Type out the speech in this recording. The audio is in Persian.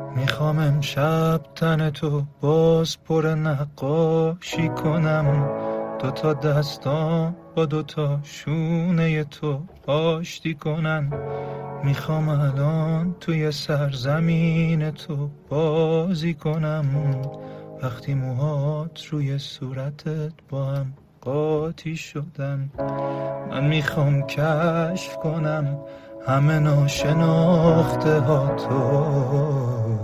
میخوام امشب تن تو باز پر نقاشی کنم، دوتا دستام با دوتا شونه تو آشتی کنن. میخوام الان توی سرزمین تو بازی کنم، وقتی موهات روی صورتت با هم قاطی شدن. من میخوام کشف کنم همه ناشناخته ها تو،